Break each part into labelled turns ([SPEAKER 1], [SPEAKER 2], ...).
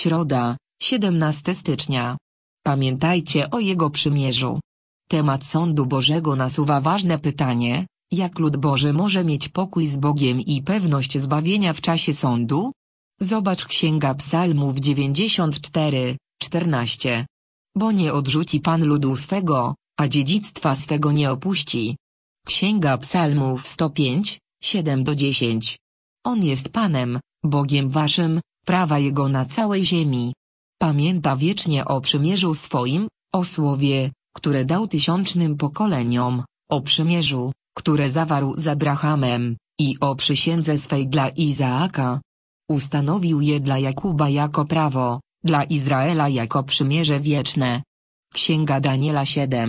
[SPEAKER 1] Środa, 17 stycznia. Pamiętajcie o Jego przymierzu. Temat sądu Bożego nasuwa ważne pytanie, jak lud Boży może mieć pokój z Bogiem i pewność zbawienia w czasie sądu? Zobacz Księga Psalmów 94:14. Bo nie odrzuci Pan ludu swego, a dziedzictwa swego nie opuści. Księga Psalmów 105, 7-10. On jest Panem, Bogiem waszym, prawa Jego na całej ziemi. Pamięta wiecznie o przymierzu swoim, o słowie, które dał tysiącznym pokoleniom, o przymierzu, które zawarł z Abrahamem, i o przysiędze swej dla Izaaka. Ustanowił je dla Jakuba jako prawo, dla Izraela jako przymierze wieczne. Księga Daniela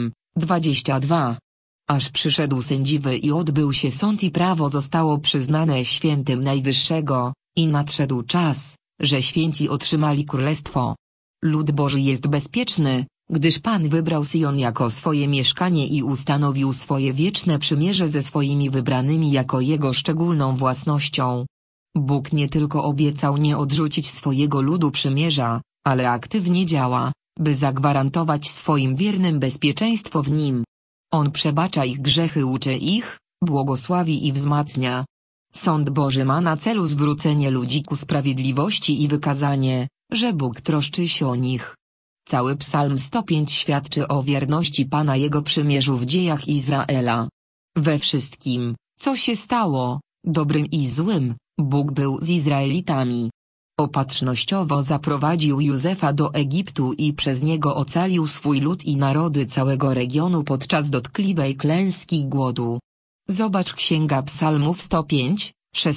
[SPEAKER 1] 7:22. Aż przyszedł sędziwy i odbył się sąd i prawo zostało przyznane świętym Najwyższego, i nadszedł czas, że święci otrzymali królestwo. Lud Boży jest bezpieczny, gdyż Pan wybrał Syjon jako swoje mieszkanie i ustanowił swoje wieczne przymierze ze swoimi wybranymi jako Jego szczególną własnością. Bóg nie tylko obiecał nie odrzucić swojego ludu przymierza, ale aktywnie działa, by zagwarantować swoim wiernym bezpieczeństwo w Nim. On przebacza ich grzechy, uczy ich, błogosławi i wzmacnia. Sąd Boży ma na celu zwrócenie ludzi ku sprawiedliwości i wykazanie, że Bóg troszczy się o nich. Cały Psalm 105 świadczy o wierności Pana Jego przymierzu w dziejach Izraela. We wszystkim, co się stało, dobrym i złym, Bóg był z Izraelitami. Opatrznościowo zaprowadził Józefa do Egiptu i przez niego ocalił swój lud i narody całego regionu podczas dotkliwej klęski i głodu. Zobacz Księga Psalmów 105,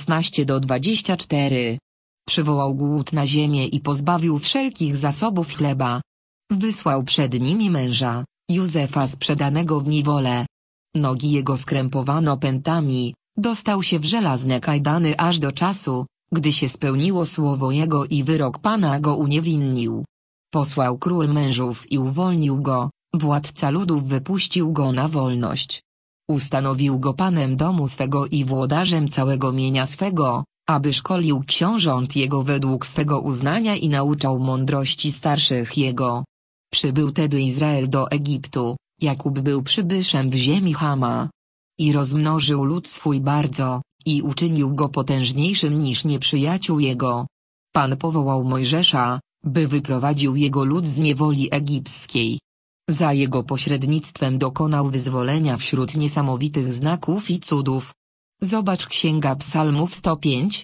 [SPEAKER 1] 16-24. Przywołał głód na ziemię i pozbawił wszelkich zasobów chleba. Wysłał przed nimi męża, Józefa sprzedanego w niewolę. Nogi jego skrępowano pętami, dostał się w żelazne kajdany aż do czasu, gdy się spełniło słowo jego i wyrok Pana go uniewinnił. Posłał król mężów i uwolnił go, władca ludów wypuścił go na wolność. Ustanowił go panem domu swego i włodarzem całego mienia swego, aby szkolił książąt jego według swego uznania i nauczał mądrości starszych jego. Przybył tedy Izrael do Egiptu, Jakub był przybyszem w ziemi Chama. I rozmnożył lud swój bardzo, i uczynił go potężniejszym niż nieprzyjaciół jego. Pan powołał Mojżesza, by wyprowadził jego lud z niewoli egipskiej. Za jego pośrednictwem dokonał wyzwolenia wśród niesamowitych znaków i cudów. Zobacz Księga Psalmów 105,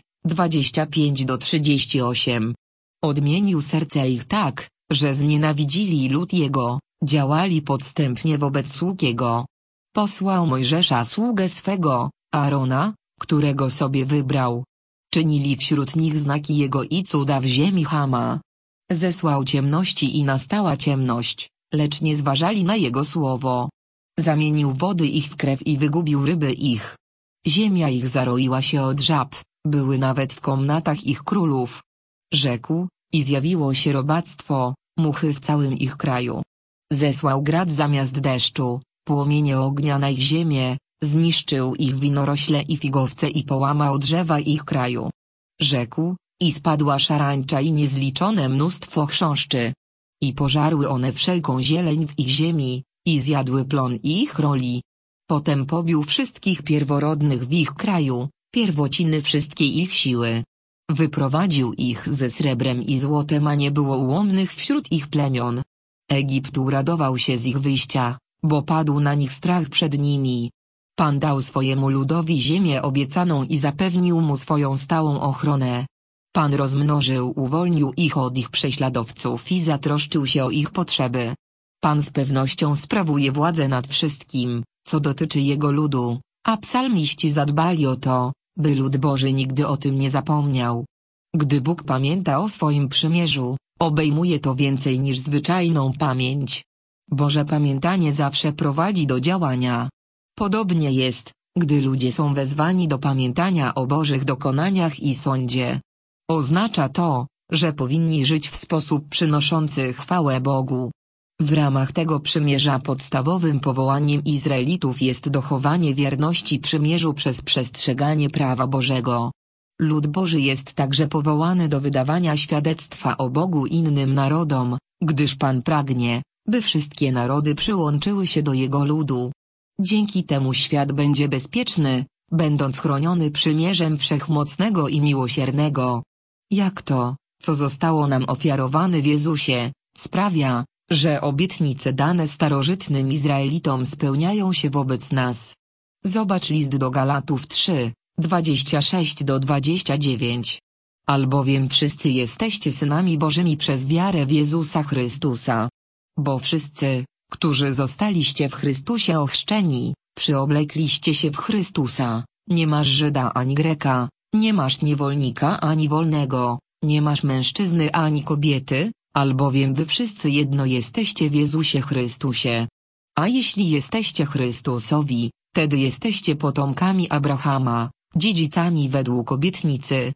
[SPEAKER 1] 25-38. Odmienił serce ich tak, że znienawidzili lud jego, działali podstępnie wobec sług jego. Posłał Mojżesza sługę swego, Aarona, którego sobie wybrał. Czynili wśród nich znaki jego i cuda w ziemi Chama. Zesłał ciemności i nastała ciemność, lecz nie zważali na jego słowo. Zamienił wody ich w krew i wygubił ryby ich. Ziemia ich zaroiła się od żab, były nawet w komnatach ich królów. Rzekł, i zjawiło się robactwo, muchy w całym ich kraju. Zesłał grad zamiast deszczu, płomienie ognia na ich ziemię, zniszczył ich winorośle i figowce i połamał drzewa ich kraju. Rzekł, i spadła szarańcza i niezliczone mnóstwo chrząszczy. I pożarły one wszelką zieleń w ich ziemi, i zjadły plon ich roli. Potem pobił wszystkich pierworodnych w ich kraju, pierwociny wszystkiej ich siły. Wyprowadził ich ze srebrem i złotem, a nie było ułomnych wśród ich plemion. Egipt uradował się z ich wyjścia, bo padł na nich strach przed nimi. Pan dał swojemu ludowi ziemię obiecaną i zapewnił mu swoją stałą ochronę. Pan rozmnożył, uwolnił ich od ich prześladowców i zatroszczył się o ich potrzeby. Pan z pewnością sprawuje władzę nad wszystkim, co dotyczy Jego ludu, a psalmiści zadbali o to, by lud Boży nigdy o tym nie zapomniał. Gdy Bóg pamięta o swoim przymierzu, obejmuje to więcej niż zwyczajną pamięć. Boże pamiętanie zawsze prowadzi do działania. Podobnie jest, gdy ludzie są wezwani do pamiętania o Bożych dokonaniach i sądzie. Oznacza to, że powinni żyć w sposób przynoszący chwałę Bogu. W ramach tego przymierza podstawowym powołaniem Izraelitów jest dochowanie wierności przymierzu przez przestrzeganie prawa Bożego. Lud Boży jest także powołany do wydawania świadectwa o Bogu innym narodom, gdyż Pan pragnie, by wszystkie narody przyłączyły się do Jego ludu. Dzięki temu świat będzie bezpieczny, będąc chroniony przymierzem Wszechmocnego i Miłosiernego. Jak to, co zostało nam ofiarowane w Jezusie, sprawia, że obietnice dane starożytnym Izraelitom spełniają się wobec nas. Zobacz list do Galatów 3, 26-29. Albowiem wszyscy jesteście synami Bożymi przez wiarę w Jezusa Chrystusa. Bo wszyscy, którzy zostaliście w Chrystusie ochrzczeni, przyoblekliście się w Chrystusa, nie masz Żyda ani Greka, nie masz niewolnika ani wolnego, nie masz mężczyzny ani kobiety, albowiem wy wszyscy jedno jesteście w Jezusie Chrystusie. A jeśli jesteście Chrystusowi, wtedy jesteście potomkami Abrahama, dziedzicami według obietnicy,